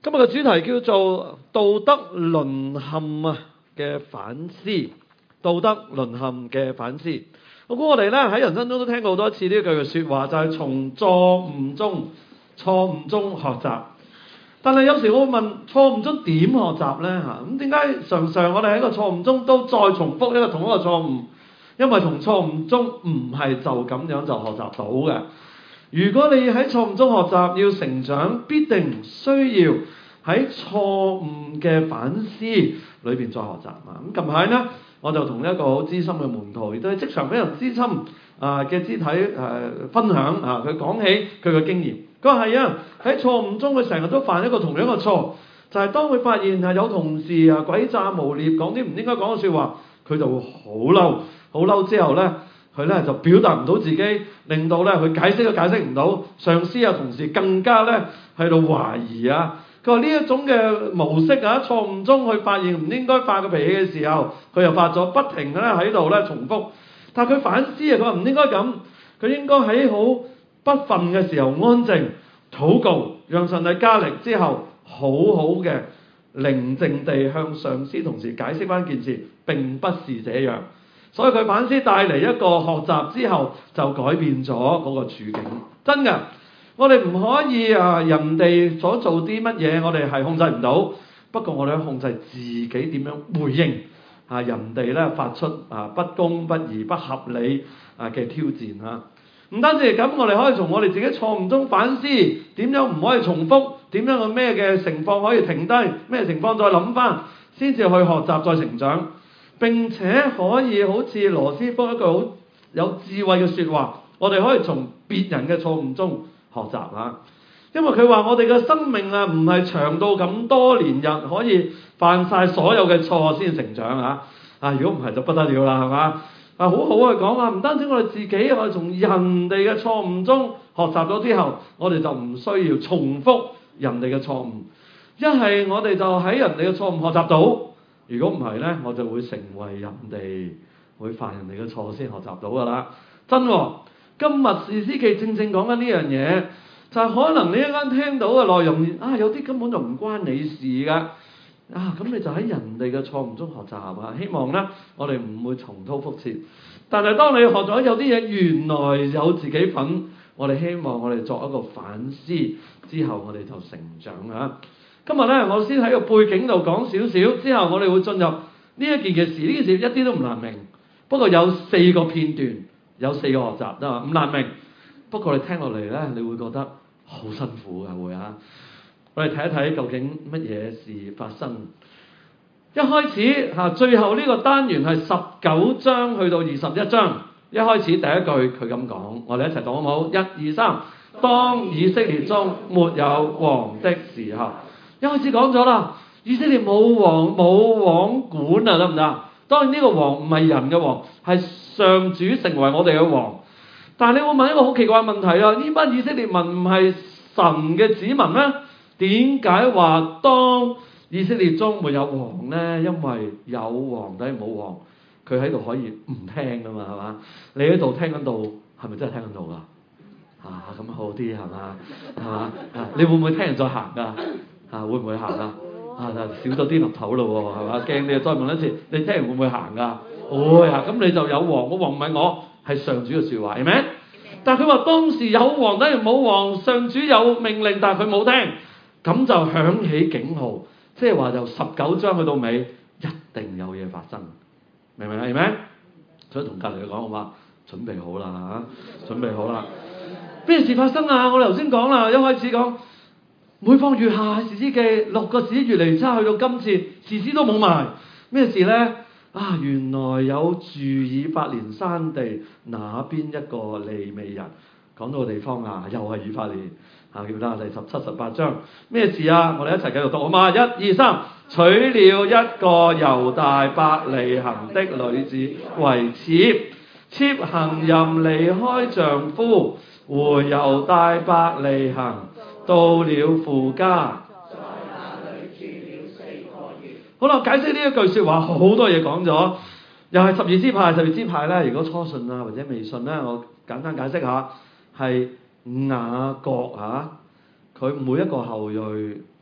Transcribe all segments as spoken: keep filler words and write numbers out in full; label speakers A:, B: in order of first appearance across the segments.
A: 今日嘅主題叫做道德淪陷啊嘅反思，道德淪陷嘅反思。我估我哋咧喺人生中都聽過好多次呢一句嘅說話，就係從錯誤中錯誤中學習。但係有時我會問，錯誤中點學習咧吓？咁點解常常我哋喺個錯誤中都再重複一個同一個錯誤？因為從錯誤中唔係就咁樣就學習到嘅。如果你喺錯誤中學習要成長，必定需要喺錯誤嘅反思裏邊再學習啊！咁近排呢，我就同一個好資深嘅門徒，亦都係職場非常資深啊嘅肢體誒、呃、分享啊，佢講起佢嘅經驗。佢話係啊，喺錯誤中佢成日都犯一個同樣嘅錯，就係、是、當佢發現係有同事啊詭詐無獵講啲唔應該講嘅説話，佢就會好嬲，好嬲之後呢，佢咧就表達唔到自己，令到咧佢解釋都解釋唔到，上司啊同事更加咧喺度懷疑啊。佢話呢一種嘅模式啊，錯誤中去發現唔應該發個脾氣嘅時候，佢又發咗，不停咧喺度咧重複。但係佢反思啊，佢話唔應該咁，佢應該喺好不忿嘅時候安靜禱告，讓上帝加力之後，好好嘅寧靜地向上司同事解釋翻件事，並不是這樣。所以佢反思帶嚟一個學習之後，就改變咗嗰個處境。真嘅，我哋唔可以啊，人哋所做啲乜嘢，我哋係控制唔到。不過我哋可以控制自己點樣回應啊，人哋咧發出啊不公不義不合理啊嘅挑戰啊。唔單止係咁，我哋可以從我哋自己錯誤中反思，點樣唔可以重複，點樣個咩嘅情況可以停低，咩情況再諗翻，先至去學習再成長。並且可以好似羅斯福一句好有智慧嘅説話，我哋可以從別人嘅錯誤中學習啊！因為佢話我哋嘅生命啊，唔係長到咁多年日可以犯晒所有嘅錯先成長啊！啊，如果唔係就不得了啦，係嘛？啊，好好去講啊！唔單止我哋自己，我哋從人哋嘅錯誤中學習咗之後，我哋就唔需要重複人哋嘅錯誤。一係我哋就喺人哋嘅錯誤學習到。如果唔係呢，我就會成為人哋會犯人哋嘅錯先學習到噶啦。真喎，今日士師記正正講緊呢樣嘢，就係、是、可能你一間聽到嘅內容啊，有啲根本就唔關你事噶啊，咁你就喺人哋嘅錯誤中學習啊。希望呢，我哋唔會重蹈覆轍。但係當你學咗有啲嘢原來有自己份，我哋希望我哋作一個反思之後，我哋就成長啊。今日咧，我先喺個背景度講少少，之後我哋會進入呢一件嘅事。呢件事一啲都唔難明，不過有四個片段，有四個學習啊，唔難明。不過你聽落嚟咧，你會覺得好辛苦嘅會啊。我哋睇一睇究竟乜嘢事發生。一開始嚇，最後呢個單元係十九章去到二十一章。一開始第一句佢咁講，我哋一齊讀好唔好？一二三，當以色列中沒有王的時候。一開始講咗啦，以色列冇王冇王管啊，得唔得？當然呢個王唔係人嘅王，係上主成為我哋嘅王。但係你會問一個好奇怪嘅問題啊，呢班以色列民唔係神嘅子民咩？點解話當以色列中沒有王呢？因為有王等於冇王，佢喺度可以唔聽噶嘛，係嘛？你喺度聽緊到，係咪真係聽緊到噶？啊，咁好啲係嘛？係嘛？啊，你會唔會聽人再行噶？啊，會唔會行啊？啊，少咗啲立頭咯喎，係嘛？驚你再問一次，你聽人會唔會行噶？會啊，咁你就有王，個王唔係我，係上主嘅説話，係咪？但係佢話當時有王等於冇王，上主有命令，但係佢冇聽，咁就響起警號，即係話由十九章去到尾，一定有嘢發生，明唔明啊？係咪？所以同隔離佢講好嘛，準備好啦嚇，準備好啦。咩事發生啊？我哋頭先講啦，一開始講。每況愈下，士師記六個士越嚟越差，去到今次士師都冇埋。咩事呢？啊，原來有住以法蓮山地那邊一個利未人，講到個地方啊，又係以法蓮啊，叫啦第十七、十八章。咩事啊？我哋一齊繼續讀好嘛？一二三，娶了一個猶大伯利恆的女子為妾，妾行淫離開丈夫，回猶大伯利恆。到了父家，在那裏住了四個月。好啦，解釋呢一句説話，好多嘢講咗，又係十二支派。十二支派咧，如果初信啊或者未信咧，我簡單解釋下，係雅各嚇，佢、啊、每一個後裔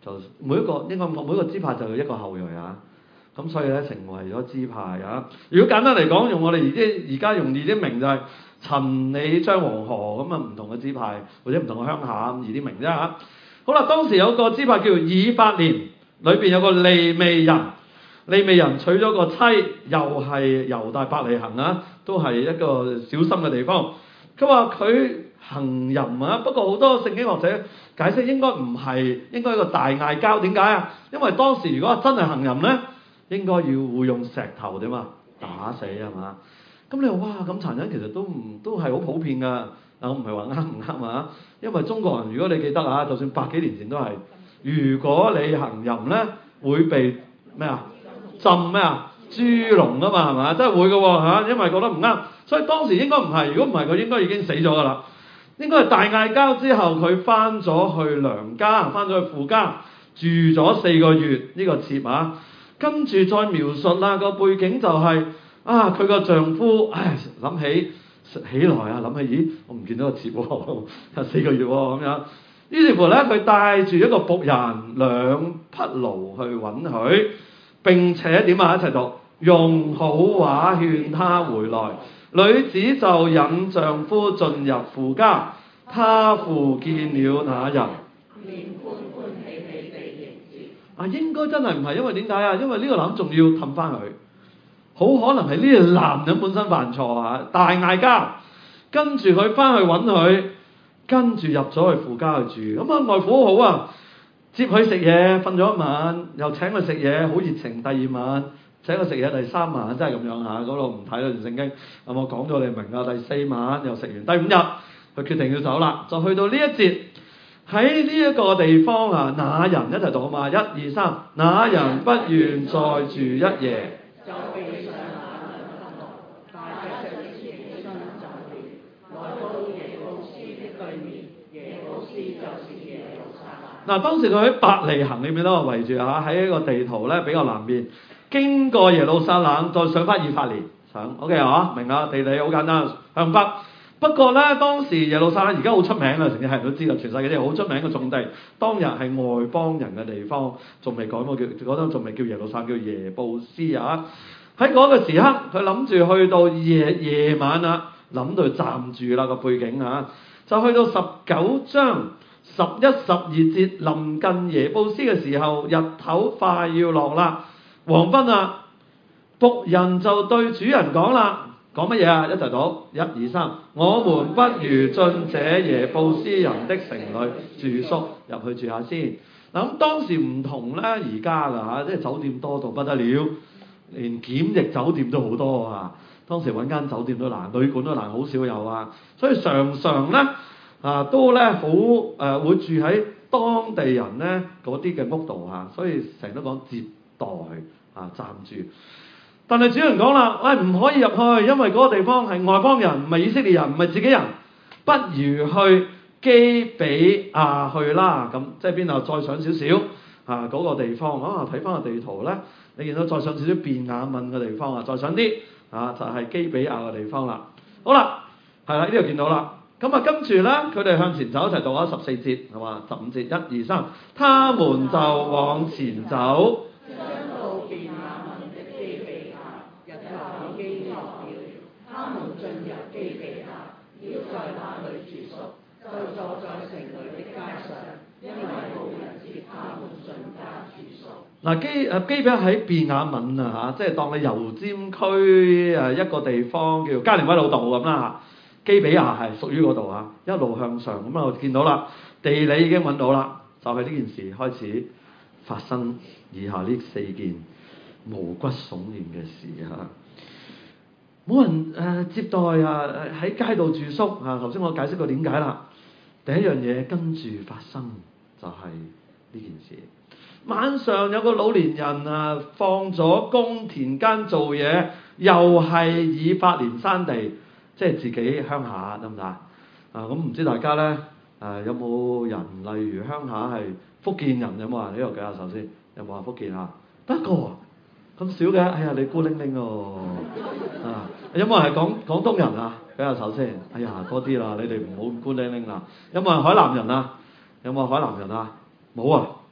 A: 就每一個應該每一個支派就有一個後裔啊。咁所以咧成為咗支派啊。如果簡單嚟講，用我哋而家而家容易啲明就係陳李張黃何咁啊，唔同嘅支派或者唔同嘅鄉下咁易啲明啫嚇。好啦，當時有個支派叫以法蓮，裏邊有個利未人，利未人娶咗個妻，又係猶大伯利恆啊，都係一個小心嘅地方。佢話佢行淫啊，不過好多聖經學者解釋應該唔係，應該一個大嗌交。點解啊？因為當時如果真係行淫咧，應該要會用石頭點啊打死係嘛？咁你話哇咁殘忍，其實都唔都係好普遍㗎。啊，我唔係話啱唔啱啊？因為中國人如果你記得啊，就算百幾年前都係，如果你行淫咧，會被咩啊浸咩啊豬籠啊嘛係嘛？真係會㗎喎嚇，因為覺得唔啱，所以當時應該唔係。如果唔係，佢應該已經死咗㗎啦。應該係大嗌交之後，佢翻咗去娘家，翻咗去父家住咗四個月呢個妾啊。跟住再描述啦，個背景就係、是、啊，佢個丈夫唉諗起起來啊，諗起咦，我唔見到個妾喎，四個月喎咁樣。於是乎咧，佢帶住一個僕人兩匹驢去揾佢，並且點啊一齊讀，用好話勸他回來。女子就引丈夫進入父家，他父見了那人，面歡歡喜喜地迎接。啊，應該真係唔係，因為點解啊？因為呢個男仲要氹翻佢，好可能係呢個男人本身犯錯啊，大嗌交，跟住佢翻去揾佢，跟住入咗去父家去住。咁啊外父好啊，接佢食嘢，瞓咗一晚，又請佢食嘢，好熱情。第二晚請佢食嘢，第三晚真係咁樣嚇，嗰度唔睇啦段聖經，有冇講咗你明啊？第四晚又食完，第五日佢決定要走啦，就去到呢一節喺呢一個地方啊，那人一齊讀啊嘛，一二三，那人不願再住一夜，就被上那人發怒，帶着一千起身走了，來到耶布斯的對面，耶布斯就是耶路撒冷。嗱，當時佢喺伯利恆裏面都圍住嚇，喺一個地圖咧比較南邊。經過耶路撒冷，再上翻以法蓮上 ，OK 啊？明啊？地理好簡單，向北。不過咧，當時耶路撒冷而家好出名啦，成日人都知道，全世界啲好出名嘅重地。當日係外邦人嘅地方，仲未講過叫嗰陣仲未叫耶路撒冷，叫耶布斯啊。喺嗰個時刻，佢諗住去到夜夜晚啦，諗到暫住啦個背景啊，就去到十九章十一十二節，臨近耶布斯嘅時候，日頭快要落啦。黃昏啊，僕人就對主人講啦，講乜嘢啊？一齊讀，一二三，我們不如進這耶布斯人的城裏住宿，入去住下先。嗱咁當時唔同咧，而家㗎嚇，即係酒店多到不得了，連檢疫酒店都好多啊。當時揾間酒店都難，旅館都難，好少有啊。所以常常咧啊，都咧好誒會住喺當地人咧嗰啲嘅屋度嚇，所以成日都講接待啊暫住，但係主人講啦，喂、哎、唔可以入去，因為嗰個地方係外邦人，唔係以色列人，唔係自己人，不如去基比亞去啦。咁即係邊度？再上少少啊嗰、那個地方啊，睇翻個地圖咧，你見到再上少少便雅憫嘅地方啊，再上啲啊就係、是、基比亞嘅地方啦。好啦，係啦，呢度見到啦。咁啊，跟住咧，佢哋向前走一齊讀咗十四節係嘛？十五節，一二三，他們就往前走。將到便雅憫的基比亞，日頭已經落了，他們進入基比亞，要在那裡住宿，就坐在城裡的街上，因為冇人接他們進家住宿。嗱，基誒基比亞喺便雅憫啊嚇，即係當你油尖區誒一個地方叫加連威老道咁啦嚇。基比亞係屬於嗰度啊，一路向上咁啊，我見到啦，地理已經揾到啦，就係、是、呢件事開始發生以下呢四件毛骨悚然嘅事嚇。冇人誒、呃、接待啊，喺街道住宿啊。頭先我解釋過點解啦。第一樣嘢跟住發生就係呢件事。晚上有個老年人啊，放咗工田間做嘢，又係以法蓮山地。即係自己鄉下得唔得啊？啊咁唔知大家咧誒、呃、有冇人例如鄉下係福建人有冇啊？呢度舉下手先，有冇話福建啊？得個咁少嘅，哎呀你孤零零喎啊！有冇人係廣廣東人啊？舉下手先，哎呀多啲啦，你哋唔好咁孤零零啦。有冇人海南人啊？有冇海南人啊？冇啊，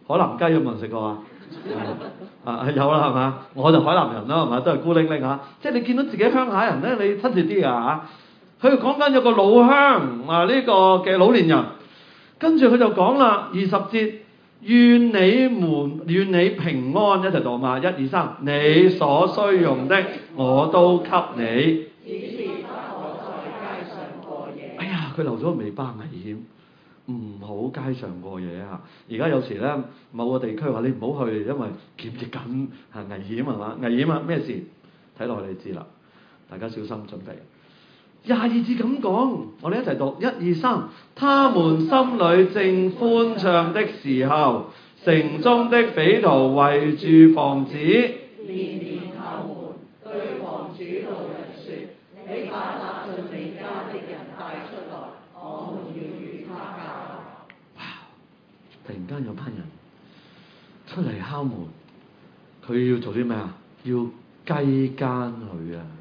A: 海南雞有冇人食過啊？啊有啦係嘛？我就海南人啦係嘛，都係孤零零嚇。即係你見到自己鄉下人咧，你親切啲㗎嚇。佢講緊有個老鄉啊，呢個嘅老年人，跟住佢就講啦，二十節，願你們願你平安，一齊讀嘛，一二三，你所需用的我都給你。只是不可在街上過夜。哎呀，佢留咗個尾巴，危險，唔好街上過夜啊！而家有時咧，某個地區話你唔好去，因為檢疫緊，係危險係嘛？危險啊！咩事？睇落去你知啦，大家小心準備。廿二節咁講，我哋一齊讀，一二三，他們心裏正歡暢的時候，城中的匪徒圍住房子，連連叩門，對房主路人說：你把那進你家的人帶出來，我們要與他交合。哇！突然間有班人出嚟敲門，佢要做啲咩啊？要雞姦佢啊！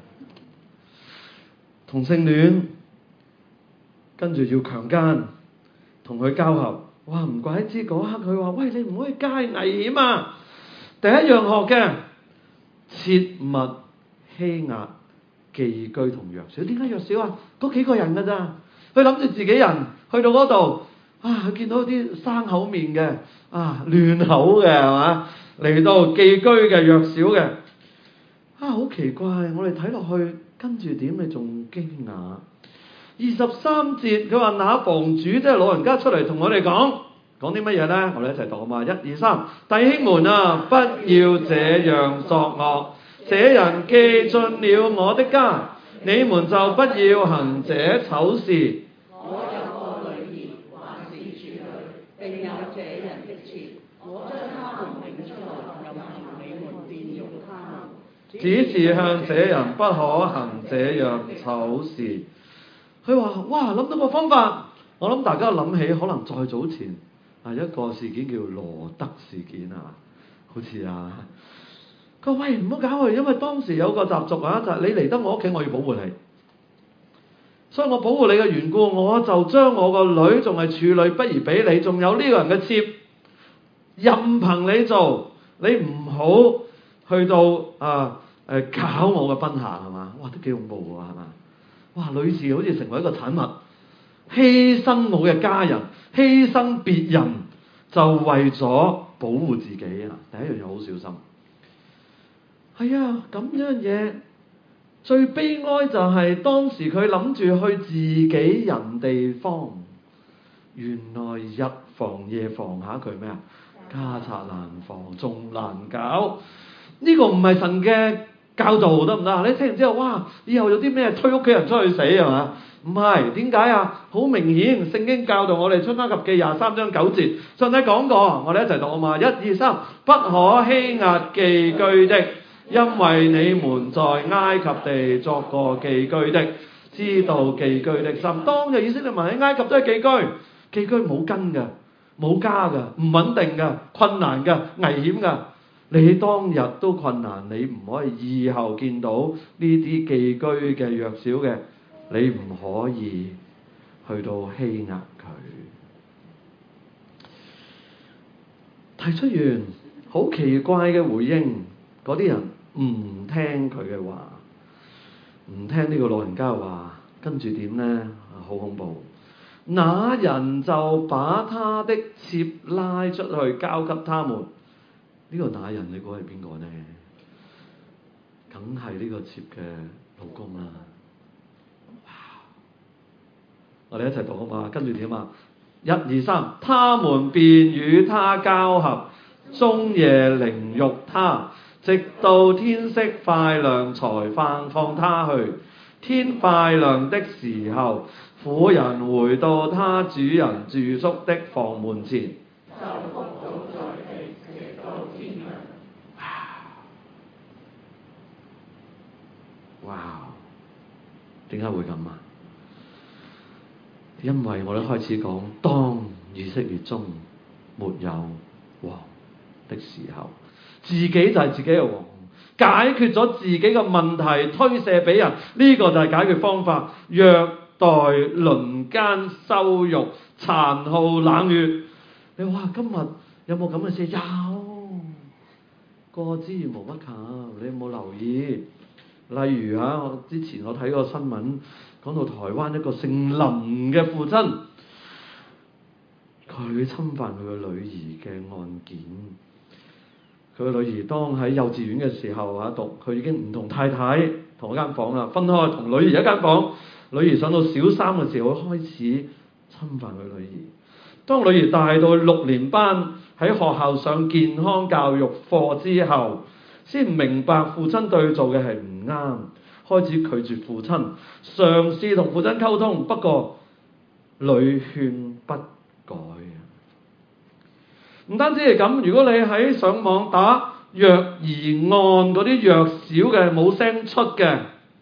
A: 同性戀，跟住要強姦，同佢交合。哇！唔怪之嗰刻佢話：喂，你唔可以街，危險啊！第一樣學嘅，切勿欺壓寄居同弱小。點解弱小啊？嗰幾個人㗎咋？佢諗住自己人去到嗰度，啊！佢見到啲生口面嘅，啊亂口嘅係嘛？嚟到寄居嘅弱小嘅，啊好奇怪！我哋睇落去。跟住點？你仲驚訝？二十三節佢話：那房主即係老人家出嚟同我哋講講啲乜嘢呢？我哋一齊讀啊嘛！一二三，弟兄們啊，不要這樣作惡。這人既進了我的家，你們就不要行這醜事。我有個女兒還是處女，並有這人的妾，我將他們領出來，任憑你們玷辱他們。只是向這人不可行這樣醜事。佢話：哇，諗到個方法。我諗大家諗起可能再早前啊一個事件叫羅德事件啊，好似啊。佢話：喂，唔好搞佢，因為當時有個習俗啊，就係、是、你嚟得我屋企，我要保護你。所以我保護你嘅緣故，我就將我個女仲係處女，不如俾你，仲有呢個人嘅妾，任憑你做，你唔好去到啊誒搞我嘅賓客係嘛？哇，都幾恐怖喎係嘛？哇，女士好似成為一個產物，犧牲我嘅家人，犧牲別人，就為咗保護自己啊！第一樣嘢好小心。係啊，咁樣嘢最悲哀就係當時佢諗住去自己人地方，原來日防夜防下佢咩啊？家賊難防，仲難搞。呢個唔係神嘅教導得唔得？你聽完之後，哇！以後有啲咩推屋企人出去死係嘛？唔係，點解啊？好明顯，聖經教導我哋出埃及記廿三章九節，上帝講過，我哋一齊讀啊嘛，一二三，不可欺壓寄居的，因為你們在埃及地作過寄居的，知道寄居的心。當日以色列民喺埃及都係寄居，寄居冇根嘅，冇家嘅，唔穩定嘅，困難嘅，危險嘅。你當日都困難，你唔可以以後見到呢啲寄居嘅弱小嘅，你唔可以去到欺壓佢。提出完好奇怪嘅回應，嗰啲人唔聽佢嘅話，唔聽呢個老人家嘅話，跟住點呢？好恐怖！那人就把他的妾拉出去交給他們。呢個那人你估係邊個呢？梗係呢個妾嘅老公啦。我哋一齊讀啊嘛，跟住點啊？一二三，他們便與他交合，終夜凌辱他，直到天色快亮才放放他去。天快亮的時候，婦人回到他主人住宿的房門前，就伏倒在地，直到天亮。哇！點解會咁啊？因為我哋開始講，當以色列中沒有王的時候，自己就係自己嘅王，解決咗自己嘅問題，推卸俾人，呢、這個就係解決方法。虐待、輪姦、羞辱、殘酷、冷血。你話今日有冇咁嘅事？有，過之而無不及。你有冇留意？例如嚇，我之前我睇過新聞，講到台灣一個姓林嘅父親，佢侵犯佢個女兒嘅案件。佢個女兒當喺幼稚園嘅時候嚇讀，佢已經唔同太太同一間房啦，分開同女兒一間房。女兒上到小三嘅時候，開始侵犯佢女兒。當女兒大到六年班，喺學校上健康教育課之後，先明白父親對佢做嘅係唔啱，開始拒絕父親，嘗試同父親溝通，不過屢勸不改。唔單止係咁，如果你喺上網打虐兒案嗰啲弱小嘅冇聲出嘅，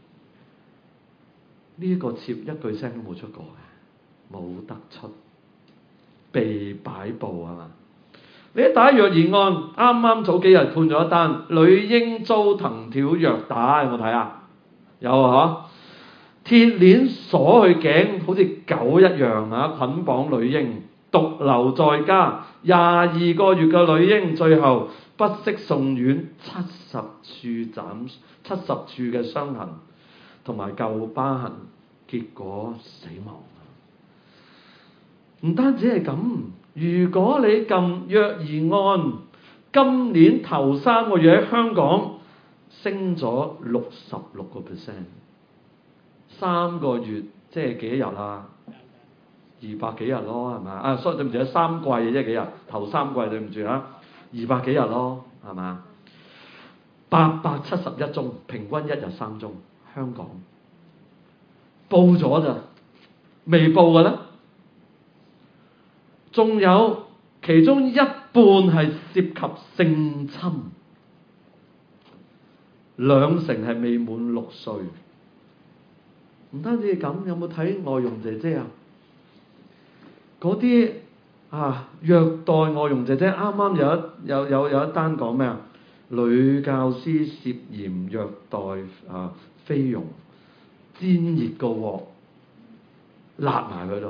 A: 呢、這個貼一句聲都冇出過嘅，冇得出，被擺佈係嘛？你一打虐兒案，啱啱早幾日判咗一單，女嬰遭藤條虐打，有冇睇啊？有啊，嗬！鐵鏈鎖佢頸，好似狗一樣啊，捆綁女嬰，獨留在家廿二個月嘅女嬰，最後不適送院，七十處斬，七十處嘅傷痕，同埋舊疤痕，結果死亡。唔單止係咁，如果你撳虐兒案，今年頭三個月喺香港升咗六十六個 percent， 三個月即係幾多日啊？二百幾日咯，係咪啊？所以對唔住，三季即係幾日？頭三季對唔住啊，二百幾日咯，係嘛？八百七十一宗，平均一日三宗。香港報咗咋？未報嘅咧？仲有其中一半係涉及性侵，兩成係未滿六歲。唔單止係咁，有冇睇外傭姐姐啊？嗰啲啊虐待外傭姐姐，啱啱有一有有有一單講咩啊？女教師涉嫌虐待啊菲傭，煎熱個鑊，辣埋佢度。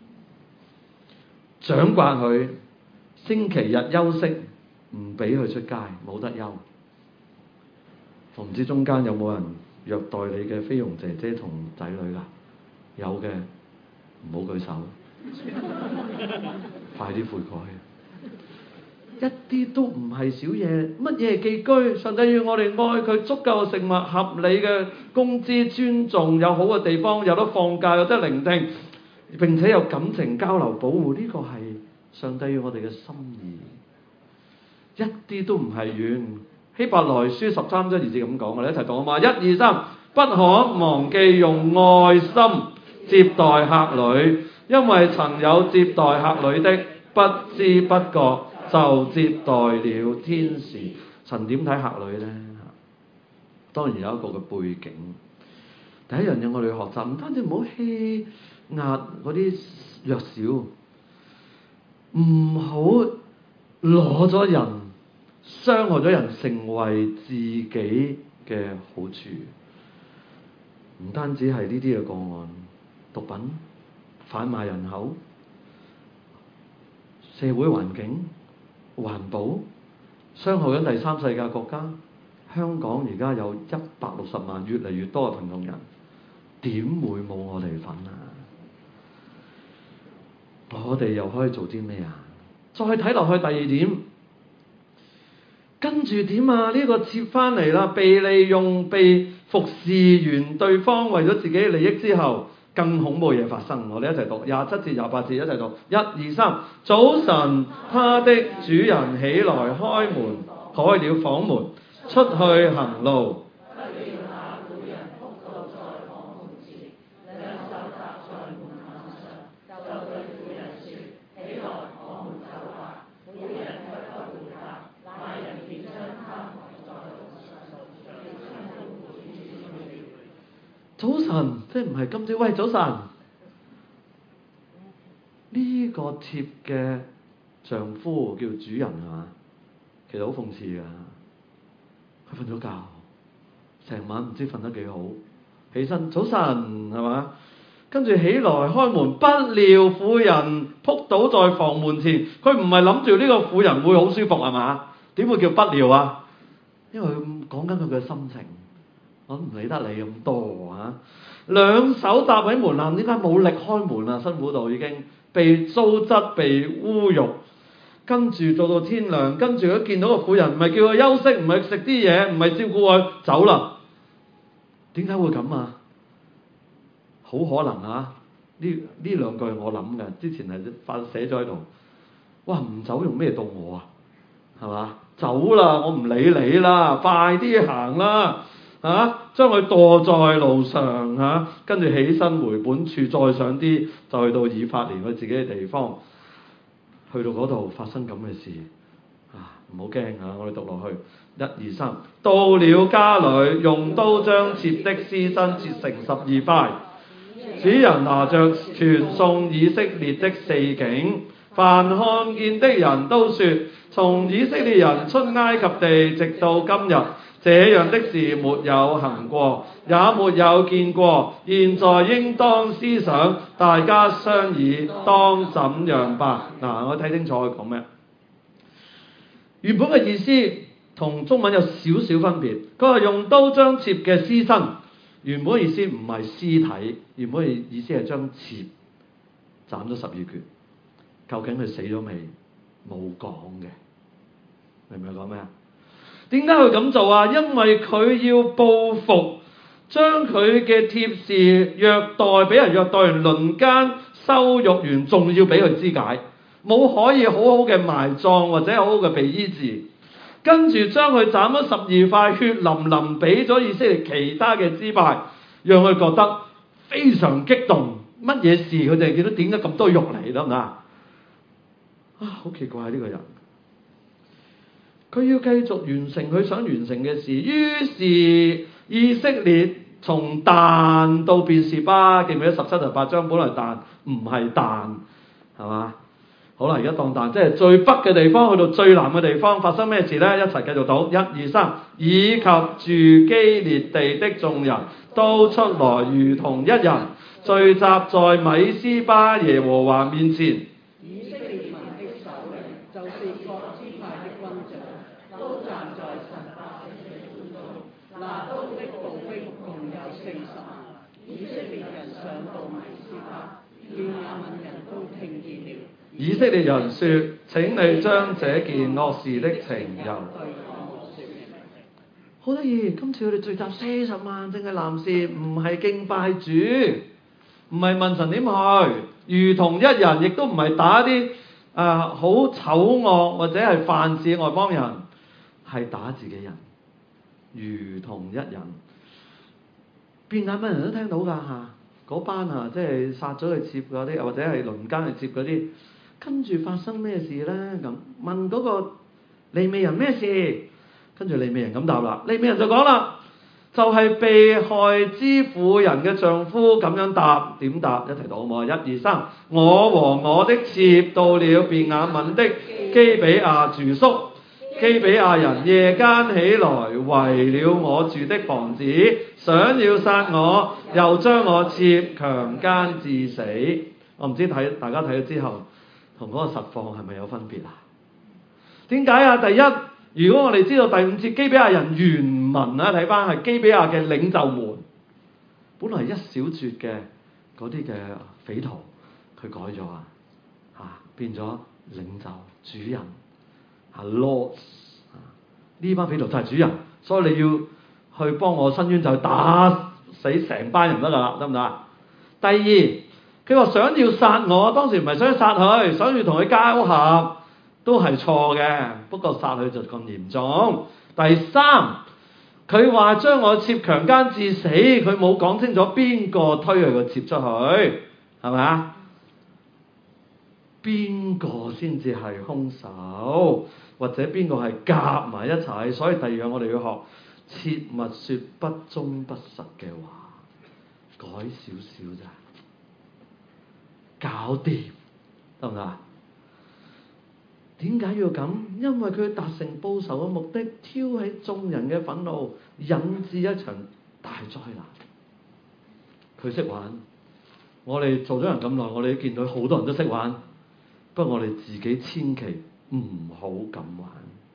A: 掌摑佢，星期日休息，唔俾佢出街，冇得休。我唔知中間有冇人虐待你嘅菲傭姐姐同仔女㗎？有嘅，唔好舉手，快啲悔改。一啲都唔係小嘢，乜嘢寄居？上帝要我哋愛佢，足夠嘅食物，合理嘅工資，尊重，有好嘅地方，有得放假，有得聆聽。並且有感情交流保護，呢、這個係上帝要我哋嘅心意，一啲都唔係遠。希伯來書十三章二節咁講，我哋一齊讀啊嘛！一二三，不可忘記用愛心接待客旅，因為曾有接待客旅的，不知不覺就接待了天使。神點睇客旅呢？當然有一個嘅背景。第一樣嘢我哋要學習，唔單止唔好欺壓嗰啲弱小，唔好攞咗人，傷害咗人成為自己嘅好處。唔單止係呢啲嘅個案，毒品、販賣人口、社會環境、環保，傷害緊第三世界國家。香港而家有一百六十萬越嚟越多嘅貧窮人，點會冇我哋份啊？我哋又可以做啲咩啊？再睇落去第二點，跟住點啊？呢、這個接翻嚟啦，被利用、被服侍完對方為咗自己利益之後，更恐怖嘢發生。我哋一齊讀廿七節、廿八節，一齊讀一二三。早晨，他的主人起來開門，開了房門，出去行路。早晨，即係唔係今朝？喂，早晨！呢、這個貼嘅丈夫叫主人係嘛？其實好諷刺㗎，佢瞓咗覺，成晚唔知瞓得幾好，起身早晨係嘛？ 跟住起來開門，不料婦人仆倒在房門前。佢唔係諗住呢個婦人會好舒服係嘛？點會叫不料啊？因為佢講緊佢嘅心情，我唔理得你咁多啊！兩手搭喺門檻，點解冇力開門啊？辛苦到已經被糟質、被侮辱，跟住做到天亮，跟住佢見到個婦人，唔係叫佢休息，唔係食啲嘢，唔係照顧佢，走啦。點解會咁啊？好可能啊！呢呢兩句我諗嘅，之前係發寫咗喺度。哇！唔走用咩到我啊？係嘛？走啦！我唔理你啦，快啲行啦！嚇、啊，將佢墮在路上嚇，跟、啊、住起身回本處，再上啲就去到以法蓮佢自己嘅地方。去到嗰度發生咁嘅事啊！唔好驚嚇，我哋讀落去，一二三，到了家裏，用刀將切的屍身切成十二塊。此人拿着傳頌以色列的四境，凡看見的人都說：從以色列人出埃及地直到今日，這樣的事沒有行過，也沒有見過。現在應當思想，大家商議當怎樣辦。嗱、啊，我睇清楚佢講咩？原本嘅意思同中文有少少分別。佢話用刀將切嘅屍身，原本嘅意思唔係屍體，原本嘅意思係將切斬咗十二橛。究竟佢死咗未？冇講嘅，明唔明佢講咩啊？點解佢咁做啊？因為佢要報復，將佢嘅妾侍虐待，俾人虐待完，輪姦羞辱完，仲要俾佢肢解，冇可以好好嘅埋葬或者好好嘅被醫治，跟住將佢斬咗十二塊，血淋淋俾咗以色列其他嘅支派，讓佢覺得非常激動。乜嘢事佢哋見到點解咁多肉嚟得唔得啊？好奇怪呢、這個人，佢要繼續完成佢想完成嘅事。於是以色列從但到別是巴，記唔記得十七十八章？本來但唔係但，係嘛？好啦，而家當但，即係最北嘅地方去到最南嘅地方，發生咩事呢？一齊繼續讀，一二三，以及住基列地的眾人都出來，如同一人，聚集在米斯巴耶和華面前。以色列人說：請你將這件惡事的情由。好得意，今次佢哋聚集四十萬，淨係男士，唔係敬拜主，唔係問神點去，如同一人，亦都唔係打啲啊好醜惡或者係犯事外邦人，係打自己人，如同一人。便雅憫人都聽到㗎嚇，嗰班啊，即係殺咗去接嗰啲，或者係輪姦去接嗰啲。跟住發生咩事呢？咁問嗰個利未人咩事？跟住利未人咁答啦。利未人就講啦，就係、是、被害之婦人嘅丈夫咁樣答。點答？一齊讀好唔好？一二三，我和我的妾到了便雅憫的基比亞住宿。基比亞人夜間起來，圍了我住的房子，想要殺我，又將我妾強姦致死。我唔知睇大家睇咗之後，同嗰個實況係咪有分別啊？點解啊？第一，如果我哋知道第五節基比亞人原文啊，睇翻係基比亞嘅領袖們，本來一小撮嘅嗰啲嘅匪徒，佢改咗啊，嚇變咗領袖主人啊 Lord 呢班匪徒就係主人，所以你要去幫我伸冤就去打死成班人得㗎啦，得唔得啊？第二。佢話想要殺我，當時唔係想要殺佢，想要同佢交合，都係錯嘅。不過殺佢就咁嚴重。第三，佢話將我妾強姦致死，佢冇講清楚邊個推佢個妾出去，係咪啊？邊個先至係兇手，或者邊個係夾埋一齊？所以第二樣我哋要學，切勿説不忠不實嘅話，改少少咋。搞掂得唔得啊？點解要咁？因為佢達成報仇嘅目的，挑起眾人嘅憤怒，引致一場大災難。佢識玩， 我哋做咗人咁耐，我哋都見到好多人都識玩，不過我哋自己千祈唔好咁玩。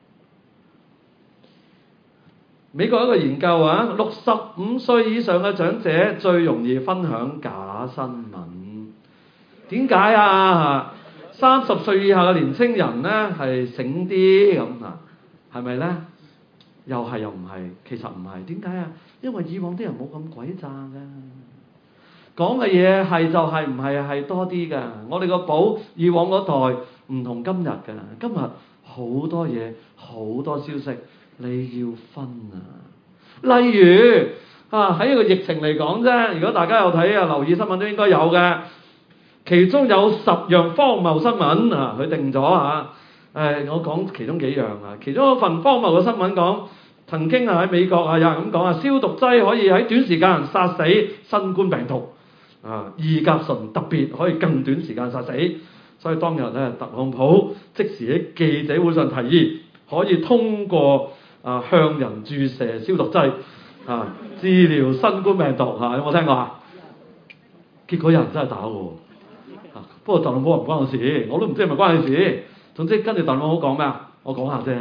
A: 美國有一個研究啊，六十五歲以上嘅長者最容易分享假新聞。點解啊？三十歲以下嘅年青人咧係醒啲咁啊，係咪咧？又係又唔係？其實唔係。點解啊？因為以往啲人冇咁鬼詐噶，講嘅嘢係就係，唔係係多啲噶。我哋個簿以往嗰代唔同今日噶，今日好多嘢好多消息。你要分啊！例如啊，喺一個疫情嚟講啫，如果大家有睇啊，留意新聞都應該有嘅。其中有十樣荒謬新聞啊，佢定咗啊。誒，我講其中幾樣啊。其中一份荒謬嘅新聞講，曾經啊喺美國啊有人咁講啊，消毒劑可以喺短時間殺死新冠病毒啊，二甲醇特別可以更短時間殺死。所以當日咧，特朗普即時喺記者會上提議，可以通過啊向人注射消毒劑啊治療新冠病毒嚇、啊，有冇聽過啊？結果有人真係打喎、啊，不過特朗普唔關我事，我都唔知係咪關你事。總之跟住特朗普講咩啊？我講下啫。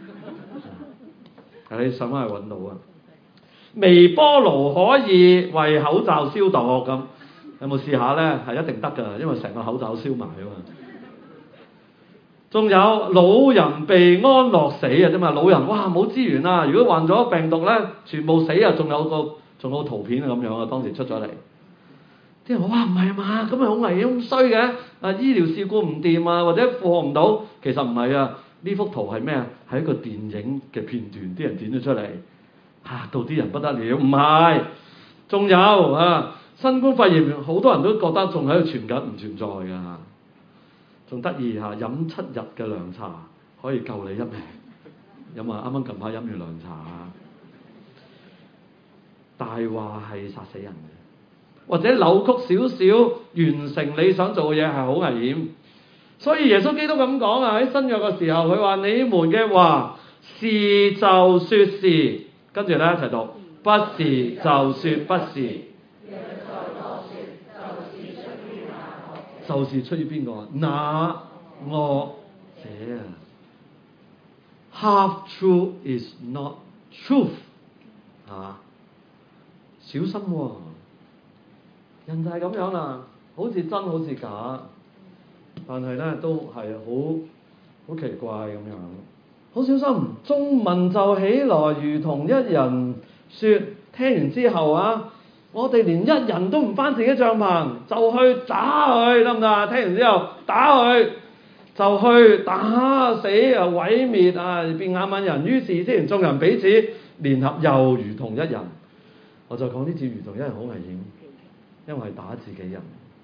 A: 你上翻去揾到啊？微波爐可以為口罩消毒咁，有冇試下咧？係一定得㗎，因為成個口罩燒埋啊嘛。仲有老人被安樂死啊啫嘛，老人哇冇資源啊，如果患咗病毒咧，全部死啊！仲有個仲有個圖片啊咁樣啊，當時出咗嚟，啲人話哇唔係啊嘛，咁咪好危險咁衰嘅，啊醫療事故唔掂啊，或者負荷唔到，其實唔係啊，呢幅圖係咩啊？係一個電影嘅片段，啲人剪咗出嚟，嚇到啲人不得了，唔係，仲有啊，新冠肺炎好多人都覺得仲喺度傳緊，唔存在㗎。仲得意嚇，飲七日嘅涼茶可以救你一命。有冇啱啱近排飲完涼茶啊？大話係殺死人嘅，或者扭曲少少完成你想做嘅嘢係好危險。所以耶穌基督咁講啊，喺新約嘅時候，佢話：你們嘅話是就説是，跟住咧一齊讀，不是就説不是。就是出於邊個？那我這啊 ，half truth is not truth，係嘛？小心喎、哦，人就係咁樣啦，好似真好似假，但係咧都係好好奇怪咁樣，好小心。眾民就起來，如同一人說：聽完之後啊。我哋連一人都唔返自己帳棚，就去打佢，得唔得啊？聽完之後打佢，就去打死啊，毀滅啊，便雅憫人。於是之前眾人彼此聯合，又如同一人。我就講呢次如同一人好危險，因為係打自己人。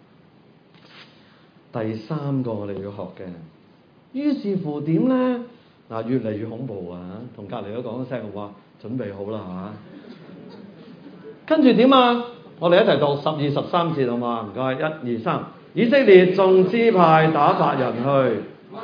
A: 第三個我哋要學嘅，於是乎點咧？嗱，越嚟越恐怖啊！同隔離都講一聲話，準備好啦嚇。跟住點啊？我哋一齊讀十二十三節好嘛？唔該，一二三。以色列眾支派打發人去。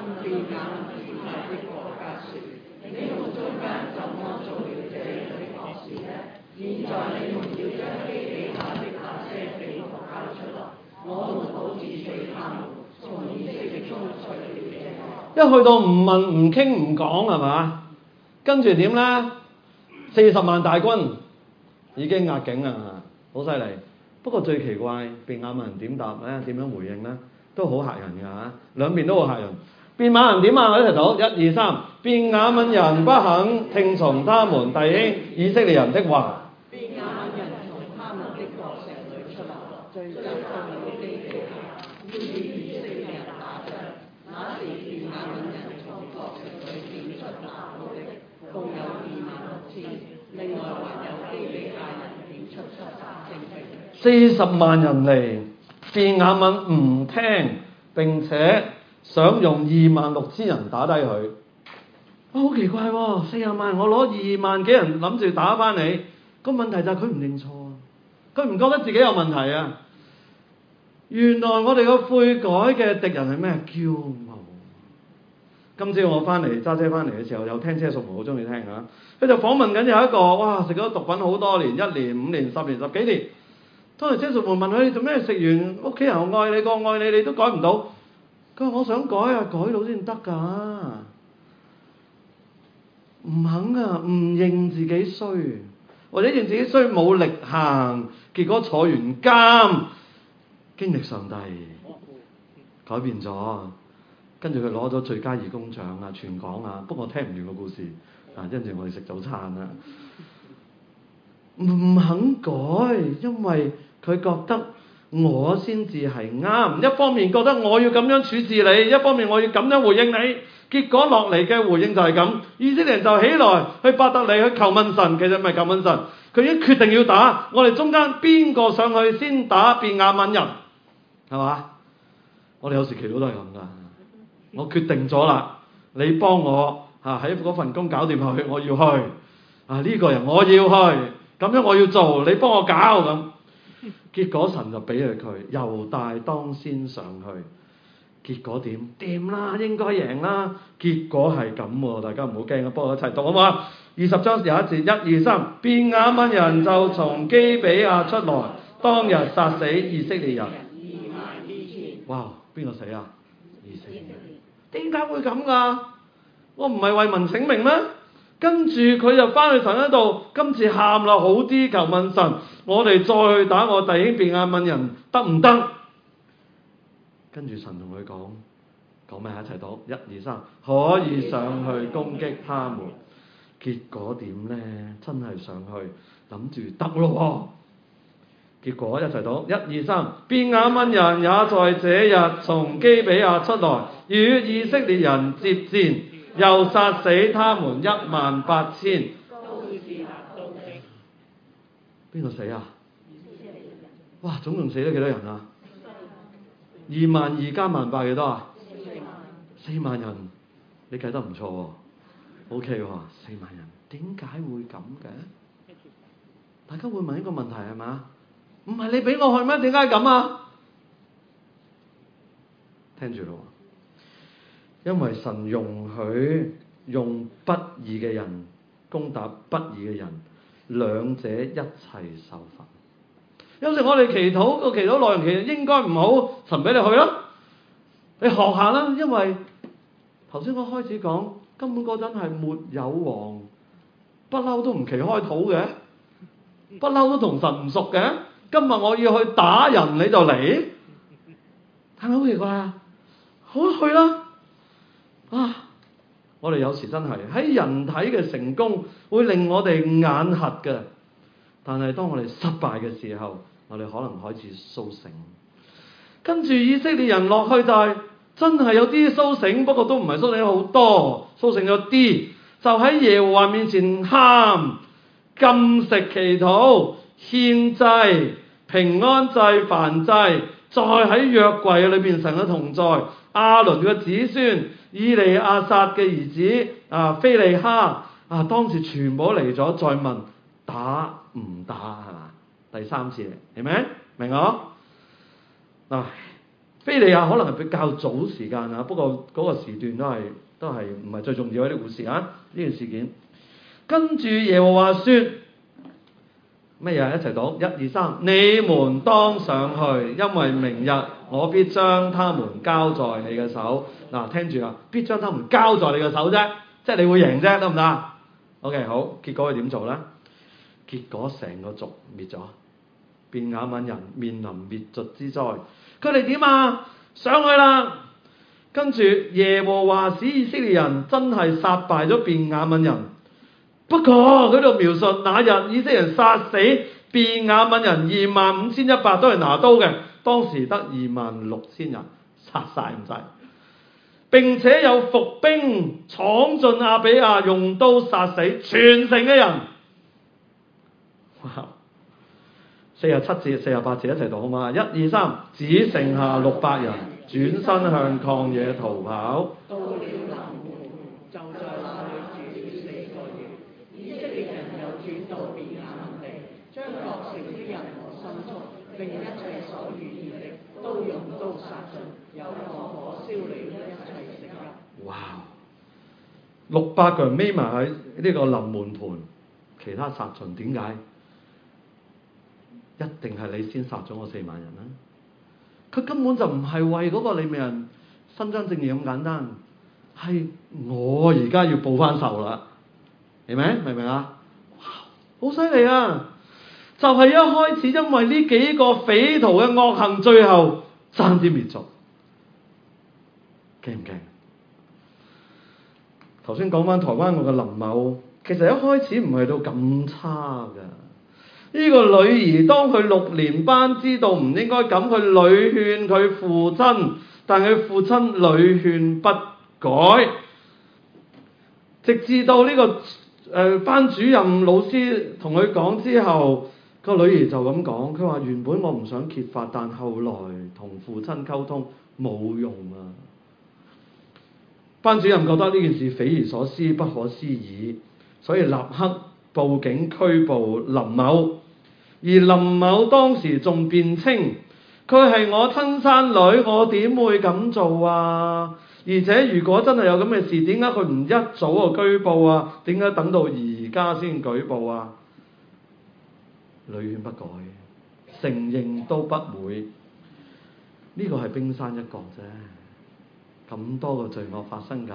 A: 一去到唔問唔傾唔講係嘛？跟住點咧？四十萬大軍。已經壓境啊，好犀利。不過最奇怪，便雅憫人點答咧？點樣回應咧？都好嚇人㗎嚇，兩邊都好嚇人。便雅憫人點啊？我一齊讀，一二三。便雅憫人不肯聽從他們弟兄以色列人的話。便雅憫人從他們的國城裏出來，聚集到了基比亞，要與以色列人打仗。那時便雅憫人從國城裏點出拿刀的，共有二萬六千，另外還有基比亞人點出七百精兵。四十萬人嚟，便雅憫唔聽，並且想用二萬六千人打低佢。啊，好奇怪喎！四十萬，我攞二萬幾人諗住打翻你。個問題就係佢唔認錯啊，佢唔覺得自己有問題啊。原來我哋個悔改嘅敵人係咩？驕傲。今朝我翻嚟揸車翻嚟嘅時候，有聽車淑梅好中意聽啊。佢就訪問緊有一個，哇，食咗毒品好多年，一年、五年、十年、十幾年， 當時姐妹問佢：你做咩食完屋企人愛你個愛你，你都改唔到？佢話：我想改啊，改到先得㗎。唔肯啊，唔認自己衰，或者認自己衰冇力行，結果坐完監，經歷上帝改變咗，跟住佢攞咗最佳義工獎啊，全港啊。不過我聽唔完個故事啊，跟住我哋食早餐啊，唔肯改，因為佢覺得我先至係啱。一方面覺得我要咁樣處置你，一方面我要咁樣回應你。結果落嚟嘅回應就係咁，以色列人就起來去伯特利去求問神，其實唔係求問神，佢已經決定要打。我哋中間邊個上去先打便雅憫人，係嘛？我哋有時祈禱都係咁噶。我決定咗啦，你幫我嚇喺嗰份工搞掂佢，我要去啊！呢個人我要去，咁樣我要做，你幫我搞咁。結果神就俾佢佢猶大當先上去。結果點？掂啦，應該贏啦。結果係咁喎，大家唔好驚啊！幫我一齊讀好嘛？二十章有一節，一二三，便雅憫人就從基比亞出來，當日殺死以色列人。哇！邊個死啊？以色列人。點解會咁㗎？我唔係為民請命咩？跟住佢就翻去神嗰度，今次喊啦，好啲求問神，我哋再去打我弟兄便雅憫人得唔得？跟住神同佢講，講咩？一齊讀，一二三，可以上去攻擊他們。結果點呢？真係上去諗住得咯喎。結果一齊讀，一二三，便雅憫人也在這日從基比亞出來，與以色列人接戰，又殺死他們一萬八千。邊個死啊？哇！總共死咗幾多人啊？二萬二加萬八幾多啊？四萬人，你計得唔錯喎。O K 喎，四萬人，點解會咁嘅？大家會問一個問題係嘛？唔係你俾我去咩？點解咁啊？聽住咯，因為神容許用不義嘅人攻打不義嘅人，兩者一齊受罰。有時我哋祈禱個祈禱內容其實應該唔好神俾你去啦，你學下啦，因為頭先我開始講根本嗰陣係沒有王，不嬲都唔祈開禱嘅，不嬲都同神唔熟嘅。今日我要去打人你就嚟，係咪好奇怪啊？好去啦！啊，我哋有時真係喺人體嘅成功會令我哋眼瞎嘅，但係當我哋失敗嘅時候，我哋可能開始甦醒。跟住以色列人落去就係、是、真係有啲甦醒，不過都唔係甦醒好多，甦醒咗啲，就喺耶和華面前喊、禁食、祈禱、獻祭、平安祭、燔祭，再喺約櫃裏邊神嘅同在，亞倫嘅子孫以利亞撒嘅兒子啊非利哈啊，當時全部嚟咗，再問打唔打係嘛？第三次嚟，係咪？明我？嗱，非利亞可能係比較早時間啊，不過嗰個時段都係都係唔係最重要嘅啲故事啊，呢件事件。跟住耶和華說乜嘢？一齊讀，一二三，你們當上去，因為明日我必將他們交在你嘅手。嗱，聽住啊，必將他們交在你嘅手啫，即係你會贏啫，得唔得？OK，好，結果佢點做咧？結果成個族滅咗，便雅憫人面臨滅族之災。佢哋點啊？上去啦！跟住耶和華使以色列人真係殺敗咗便雅憫人。不過佢度描述那日以色列人殺死便雅憫人二萬五千一百，都係拿刀嘅，當時得二萬六千人殺晒唔晒，並且有伏兵闖進亞比亞，用刀殺死全城嘅人。哇！四十七節、四十八節一齊讀好嘛？一二三，只剩下六百人轉身向曠野逃跑。到了南門，就在那裏住四個月。以色列人又轉到便雅憫地，將各城的人和牲畜並一切所遇見的都用刀殺盡，有火火燒了一切食物。哇！六百個人匿埋喺呢個臨門盤，其他殺盡，點解？ 一定係你先殺咗我四萬人啦。佢根本就唔係為嗰個利未人伸張正義咁簡單，係我而家要報翻仇啦，明唔明？明唔明啊？好犀利啊！就係、是、一開始因為呢幾個匪徒嘅惡行，最後爭啲滅族，驚唔驚？頭先講翻台灣我嘅林某，其實一開始唔係到咁差㗎。呢、這個女兒當佢六年班知道唔應該咁，佢屢勸佢父親，但佢父親屢勸不改，直至到呢、這個誒、呃、班主任老師同佢講之後，個女兒就咁講，佢話原本我唔想揭發，但後來同父親溝通冇用啊。班主任覺得呢件事匪夷所思、不可思議，所以立刻報警拘捕林某。而林某當時仲辯稱，佢係我親生女，我點會咁做啊？而且如果真係有咁嘅事，點解佢唔一早就拘捕啊？點解等到而家先舉報啊？屢勸不改，承認都不會。呢個係冰山一角啫，咁多個罪惡發生緊，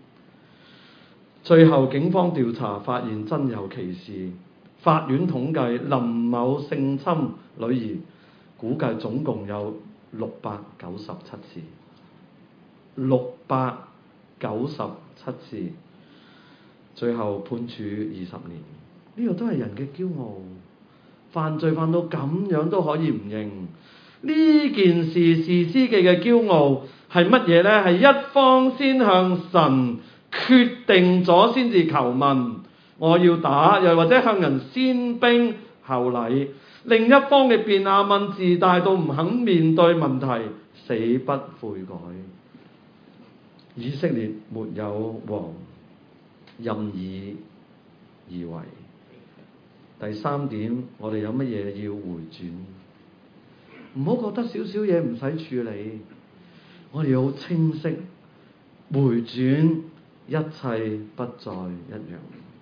A: 最後警方調查發現真有其事。法院統計林某性侵女兒，估計總共有六百九十七次，六百九十七次，最後判處二十年。呢、這個都係人嘅驕傲，犯罪犯到咁樣都可以唔認。呢件事士師記嘅驕傲係乜嘢呢？係一方先向神決定咗先至求問，我要打，又或者向人先兵後禮。另一方嘅便雅憫自大到唔肯面對問題，死不悔改。以色列沒有王，任意而為。第三點，我哋有乜嘢要回轉？唔好覺得少少嘢唔使處理，我哋要好清晰，回轉，一切不再一樣。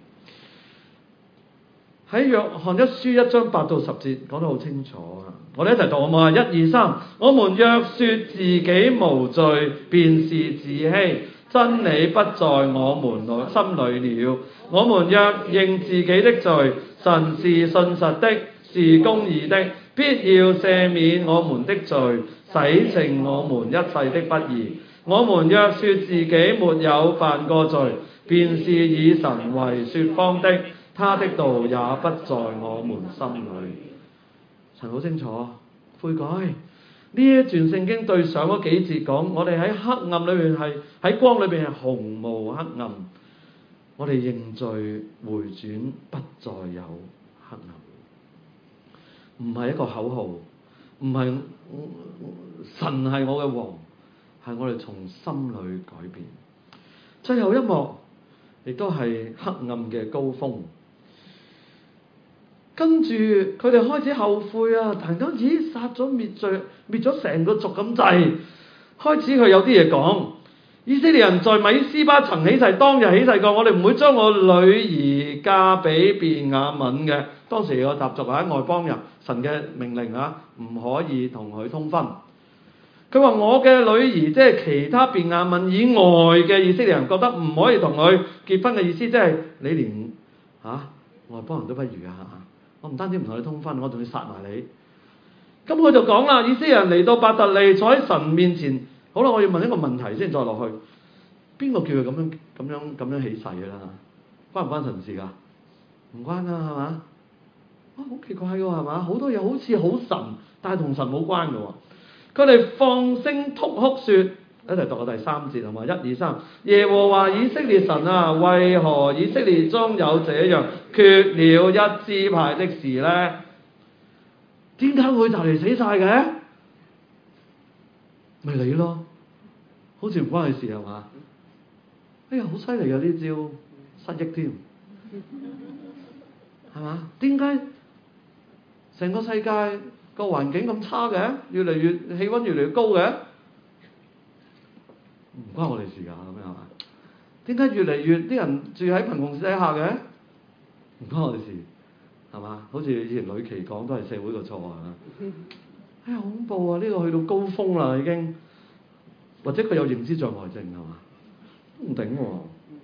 A: 喺約翰一書一章八到十節講得好清楚啊！我哋一齊讀好唔好啊？一二三，我們若說自己無罪，便是自欺，真理不在我們心裏了。我們若認自己的罪，神是信實的，是公義的，必要赦免我們的罪，洗淨我們一切的不義。我們若說自己沒有犯過罪，便是以神為說謊的，他的道也不在我們心裏。神好清楚，悔改。呢一段聖經對上嗰幾節講，我哋喺黑暗裏面係喺光裏面係毫無黑暗。我哋認罪回轉，不再有黑暗。唔係一個口號，唔係神係我嘅王，係我哋從心裏改變。最後一幕亦都係黑暗嘅高峰。跟住佢哋開始後悔啊！突然間，咦，殺咗滅罪，滅咗成個族咁滯。開始佢有啲嘢講。以色列人在米斯巴曾起誓，當日起誓過，我哋唔會將我女兒嫁俾便雅憫嘅。當時個習俗喺外邦人，神嘅命令啊，唔可以同佢通婚。佢話我嘅女兒，即係其他便雅憫以外嘅以色列人覺得唔可以同佢結婚嘅意思，即係你連嚇、啊、外邦人都不如啊！我唔單止唔同你通婚，我仲要殺埋你。咁佢就講啦，以色列人嚟到伯特利，坐喺神面前。好啦，我要問一個問題先，再落去。邊個叫佢咁樣咁樣咁樣起誓嘅啦？關唔關神事㗎？唔關㗎，係嘛？啊，好奇怪㗎，係嘛？好多嘢好似好神，但係同神冇關㗎喎。佢哋放聲痛哭説，一齊讀個第三節，係嘛？一二三，耶和華以色列神啊，為何以色列中有這樣缺了一支派的事呢？點解會就嚟死晒嘅？咪你咯，好似唔關你事係嘛？哎呀，好犀利啊！呢招失憶添，係嘛？點解成個世界個環境咁差嘅？越嚟越氣温越嚟越高嘅，唔關我哋事㗎，咁樣係嘛？點解越嚟越啲人住喺貧窮線底下嘅？唔關我哋事。 係嘛？好似以前呂奇講都係社會個錯啊！哎呀，好恐怖啊！呢、這個去到高峰啦已經，或者佢有認知障礙症係嘛？唔頂喎。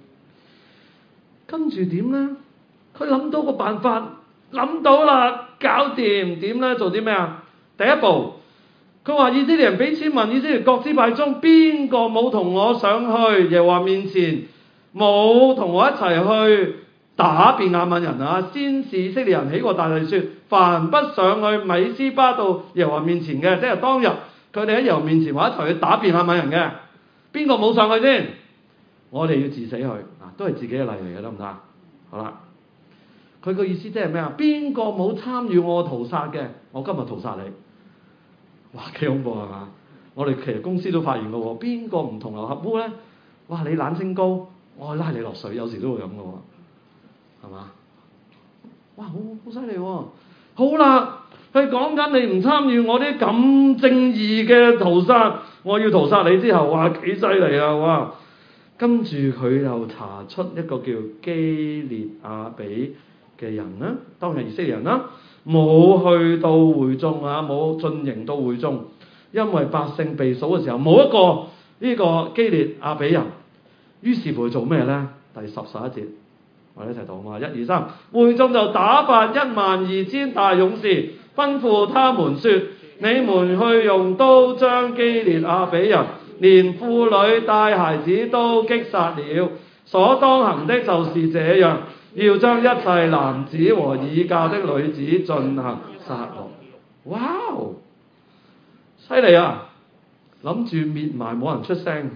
A: 跟住點咧？佢諗到個辦法，諗到啦，搞掂點咧？做啲咩啊？第一步，佢話以色列人彼此問以色列各支派中邊個冇同我上去耶和華面前，冇同我一齊去打便雅憫人啊！先是以色列人起過大例說，凡不上去米斯巴到耶和華面前嘅，即係當日佢哋喺耶和華面前話一齊去打便雅憫人嘅，邊個冇上去先？我哋要治死佢啊！都係自己嘅例嚟嘅，得唔得？好啦，佢個意思即係咩啊？邊個冇參與我屠殺嘅，我今日屠殺你。哇，幾恐怖係嘛？我哋其實公司都發現過喎，邊個唔同流合污咧？哇，你懶清高，我拉你落水，有時都會咁嘅喎，係嘛？哇，好好犀利喎！好啦，佢講緊你唔參與我啲咁正義嘅屠殺，我要屠殺你之後，哇，幾犀利啊！哇！跟住佢又查出一個叫基列亞比嘅人啦，當日以色列人啦，冇去到會眾啊，冇進營到會眾，因為百姓被數嘅時候冇一個呢個基列亞比人，於是乎做咩咧？第十十一節，我哋一齊讀嘛，一二三，會眾就打發一萬二千大勇士，吩咐他們說：你們去用刀將基列亞比人，連婦女帶孩子都擊殺了。所當行的就是這樣，要將一切男子和已嫁的女子進行殺戮。哇！犀利啊！諗住滅埋，冇人出聲，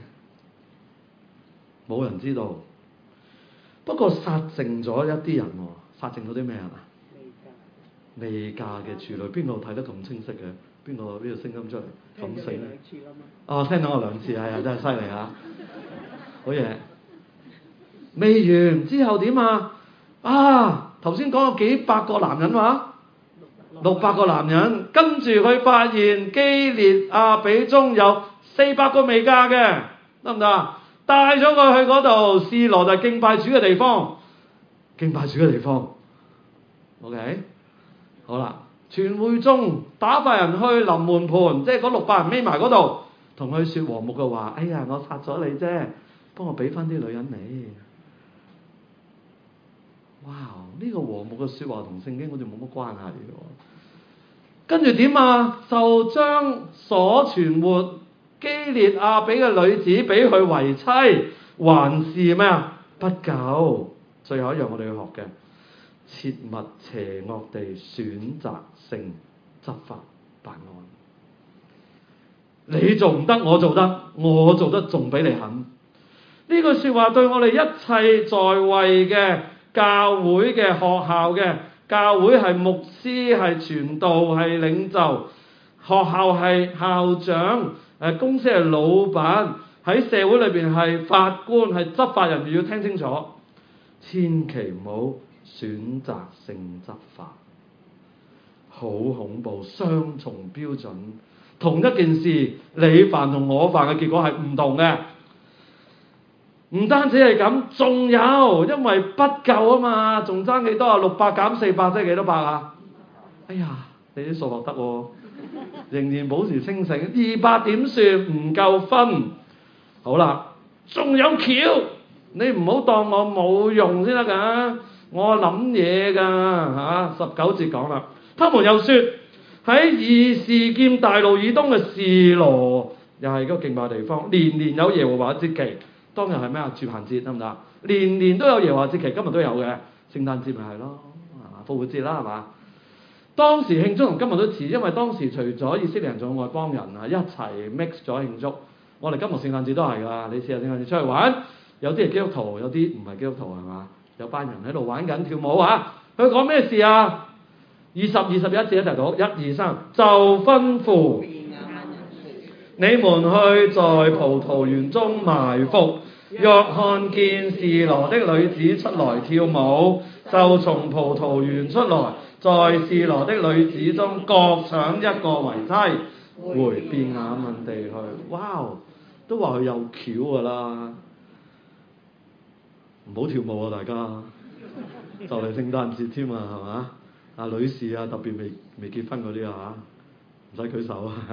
A: 冇人知道。不過殺剩咗一啲人喎，殺剩咗啲咩人啊？未嫁嘅處女，邊個睇得咁清晰嘅？邊個呢個聲音出嚟咁醒？哦，聽到我兩次，係啊，真係犀利啊！好嘢。未完之後點啊？啊，頭先講有幾百個男人話，六百個男人，跟住佢發現基列亞比中有四百個未嫁嘅，得唔得啊？帶咗佢去嗰度，示羅就係敬拜主嘅地方，敬拜主嘅地方。OK， 好啦，全會中打發人去臨門盤，即係嗰六百人匿埋嗰度，同佢説和睦嘅話。哎呀，我殺咗你啫，幫我俾翻啲女人你。哇！呢個和睦嘅説話同聖經好似冇乜關係嘅喎。跟住點啊？就將所存活基列亞比嘅女子俾佢為妻，還是咩啊？不夠。最後一樣我哋要學嘅，切勿邪惡地選擇性執法辦案。你做唔得，我做得，我做得仲比你狠。呢句説話對我哋一切在位嘅教會嘅、學校嘅，教會係牧師、係傳道、係領袖，學校係校長，誒公司係老闆，喺社會裏邊係法官、係執法人員，要聽清楚，千祈唔好選擇性執法，好恐怖，雙重標準，同一件事你犯同我犯嘅結果係唔同嘅。唔單止係咁，仲有，因為不夠啊嘛，仲爭幾多啊？六百減四百即係幾多百啊？哎呀，你啲數學得喎，仍然保持清醒。二百點算唔夠分。好啦，仲有橋，你唔好當我冇用先得㗎，我諗嘢㗎嚇。十九節講啦，他們又說喺以示劍大路以東嘅示羅，又係個敬拜地方，年年有耶和華節期。當日係咩啊？住棚節得唔得？年年都有耶和華節期，今日都有嘅。聖誕節咪係咯，係嘛？復活節啦，係嘛？當時慶祝同今日都似，因為當時除咗以色列人仲有外邦人啊，一齊 mix 咗慶祝。我哋今日聖誕節都係㗎，你試下聖誕節出去玩，有啲係基督徒，有啲唔係基督徒係嘛？有班人喺度玩緊跳舞啊！佢講咩事啊？二十、二十一節一齊讀，一二三，就吩咐你們去在葡萄園中埋伏，若看見示羅的女子出來跳舞，就從葡萄園出來，在示羅的女子中各搶一個為妻，回便雅憫地去。哇！都話佢有橋㗎啦，唔好跳舞啊！大家就嚟聖誕節添啊，係嘛？ 啊，女士啊，特別未未結婚嗰啲啊，唔使舉手啊。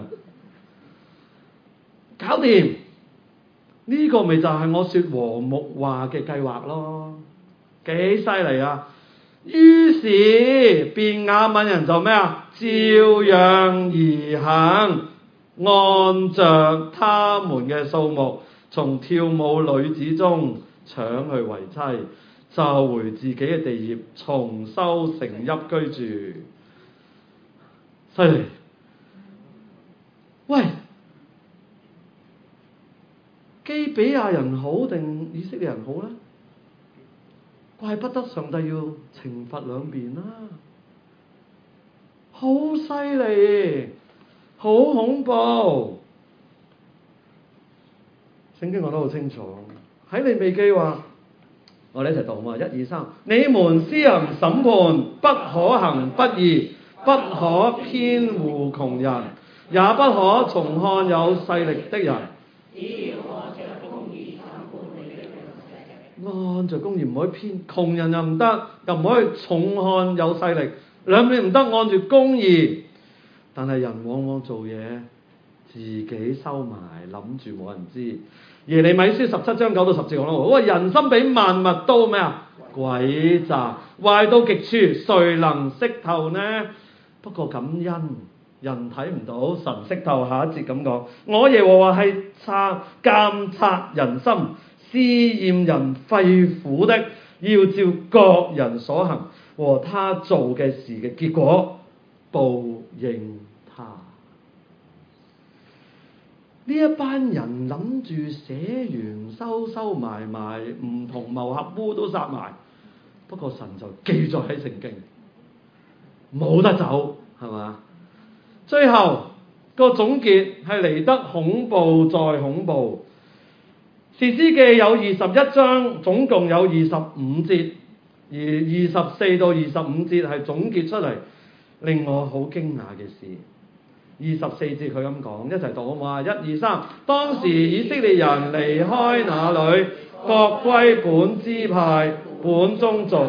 A: 搞掂，呢個咪就係我說和睦話嘅計劃咯，幾犀利啊！於是便雅憫人就咩啊？照樣而行，按着他們嘅數目，從跳舞女子中搶去為妻，就回自己嘅地業，重修城邑居住。犀利！喂，基比亞人好定以色列人好呢？怪不得上帝要懲罰兩邊啦，好犀利，好恐怖。聖經講得好清楚，喺利未記話，我哋一齊讀嘛，一二三，你們施行審判，不可行不義，不可偏護窮人，也不可重看有勢力的人。按着公義唔可以偏，窮人又唔得，又唔可以重看有勢力，兩邊唔得，按住公義。但係人往往做嘢自己收埋，諗住冇人知。耶利米書十七章九到十節講啦，我話人心比萬物都咩啊？詭詐，壞到極處，誰能識透呢？不過感恩，人睇唔到，神識透。下一節咁講，我耶和華係察監察人心，試驗人肺腑的，要照各人所行和他做嘅事嘅結果報應他。呢一班人諗住寫完收收埋埋，唔同謀合污都殺埋，不過神就記載喺聖經，冇得走，係嘛？最後個總結係嚟得恐怖再恐怖。士師記有二十一章，總共有二十五節，而二十四到二十五節係總結出嚟，令我好驚訝嘅事。二十四節佢咁講，一齊讀好唔好啊？一二三，當時以色列人離開那裏，各歸本支派、本宗族。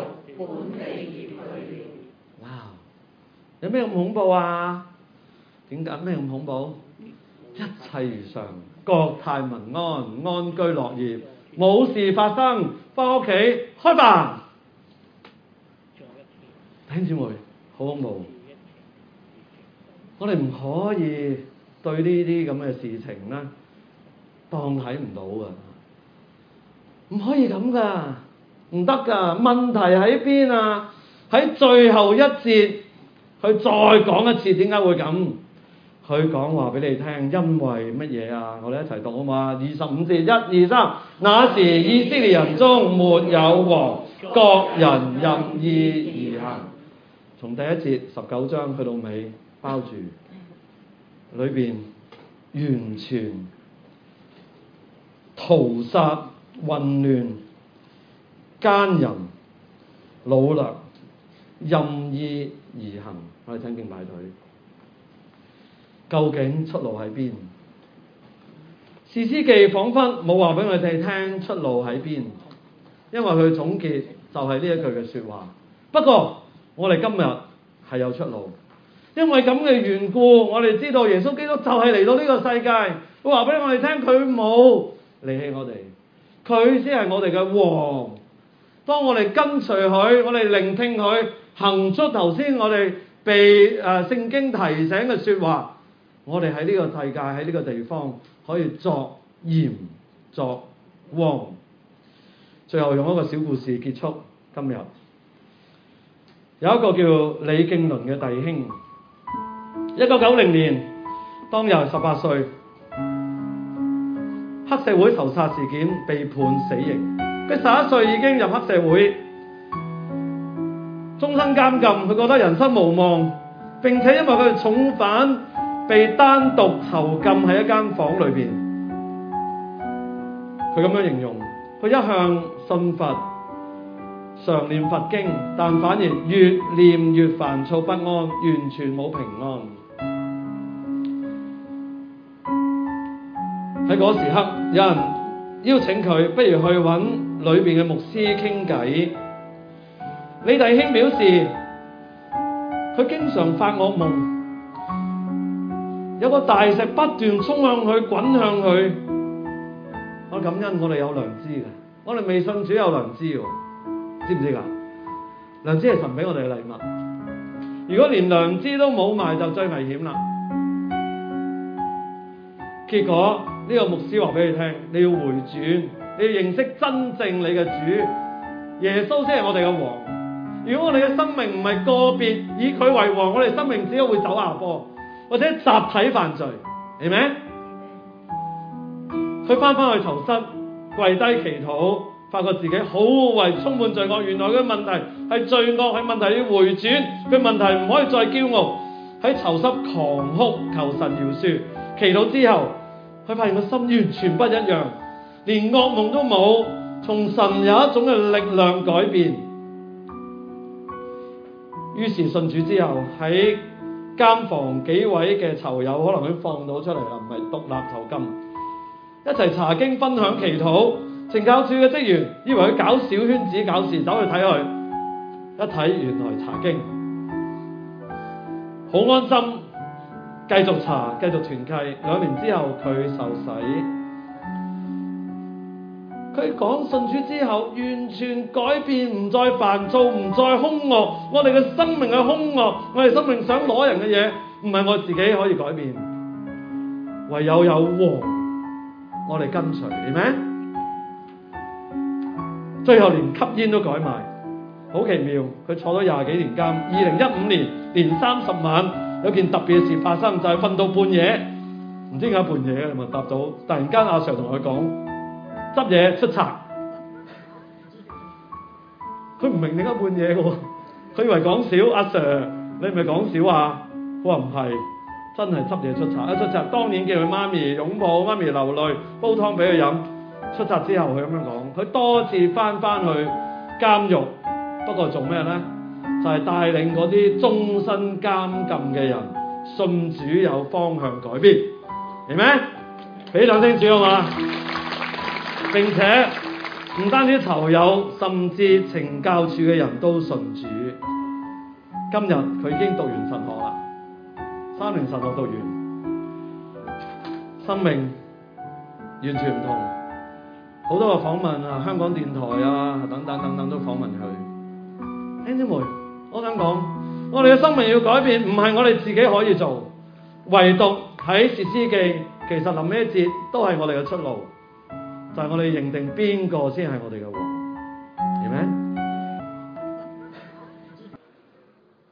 A: 哇！有咩咁恐怖啊？點解咩咁恐怖？一切如常，國泰民安，安居樂業，冇事發生，翻屋企開飯。弟兄姊妹，好恐怖！我哋唔可以對呢啲咁嘅事情咧當睇唔到噶，唔可以咁噶，唔得噶。問題喺邊啊？喺最後一節，佢再講一次點解會咁？佢講話俾你聽，因為乜嘢啊？我哋一齊讀好嘛？二十五節，一二三，那時以色列人中沒有王，各人任意而行。從第一節十九章去到尾，包住裏邊完全屠殺、混亂、奸淫、擄掠、任意而行。我哋請敬拜隊，究竟出路喺邊？士師記彷彿冇話俾我哋聽出路喺邊，因為佢總結就係呢一句嘅説話。不過我哋今日係有出路。因為咁嘅緣故，我哋知道耶穌基督就係嚟到呢個世界。佢話俾我哋聽，佢冇離棄我哋，佢先係我哋嘅王。當我哋跟隨佢，我哋聆聽佢，行出頭先我哋被誒、呃、聖經提醒嘅説話，我哋喺呢個世界，喺呢個地方可以作鹽作王。最後用一個小故事結束今日。有一個叫李敬倫嘅弟兄。一九九零年，當日十八歲，黑社會仇殺事件被判死刑。佢十一歲已經入黑社會，終身監禁。佢覺得人生無望，並且因為佢係重犯，被單獨囚禁喺一間房裏邊。佢咁樣形容：佢一向信佛，常念佛經，但反而越念越煩躁不安，完全冇平安。喺嗰時刻，有人邀請佢，不如去揾裏邊嘅牧師傾偈。李弟兄表示， 佢經常發惡夢，有個大石不斷衝向佢，滾向佢。我感恩我哋有良知嘅，我哋未信主有良知喎，知唔知㗎？良知係神俾我哋嘅禮物。如果連良知都冇埋，就最危險啦。結果呢個牧師話俾你聽，你要回轉，你要認識真正你嘅主，耶穌先係我哋嘅王。如果我哋嘅生命唔係個別以佢為王，我哋生命只會走下坡，或者集體犯罪，係咪？佢翻返去囚室，跪低祈禱，發覺自己好污穢，充滿罪惡。原來佢問題係罪惡，係問題要回轉，佢問題唔可以再驕傲。喺囚室狂哭求神饒恕，祈禱之後，佢發現個心完全不一樣，連噩夢都冇，從神有一種嘅力量改變。於是信主之後，喺監房幾位嘅囚友可能佢放到出嚟啦，唔係獨立囚禁，一齊查經分享祈禱。懲教處嘅職員以為佢搞小圈子搞事，走去睇佢，一睇原來查經，好安心，繼續查，繼續團契。兩年之後佢受洗，佢講信主之後完全改變，唔再煩躁，唔再兇惡。我哋嘅生命係兇惡，我哋生命想攞人嘅嘢，唔係我自己可以改變，唯有有王我哋跟隨，係咪？最後連吸煙都改埋，好奇妙。佢坐咗廿幾年監。二零一五年年三十晚有件特別嘅事發生，就係、是、瞓到半夜，唔知點解半夜嘅，你咪答到。突然間阿 Sir 同佢講執嘢出賊，佢唔明點解半夜嘅喎，佢以為講笑。阿 Sir 你係咪講笑啊？佢話唔係，真係執嘢出賊。一出賊當然叫佢媽咪擁抱，媽咪流淚，煲湯俾佢飲。出閘之後佢咁樣講，佢多次翻翻去監獄，不過做咩呢？就係、是、帶領嗰啲終身監禁嘅人信主有方向改變，明咩？俾兩聲主好嘛？並且唔單止囚友，甚至懲教處嘅人都信主。今日佢已經讀完神學啦，三年神學讀完，生命完全唔同。好多個訪問啊，香港電台啊，等等等等都訪問佢。兄弟們，我想講，我哋嘅生命要改變，唔係我哋自己可以做，唯獨喺士師記，其實臨尾一節都係我哋嘅出路，就係、是、我哋認定邊個先係我哋嘅王。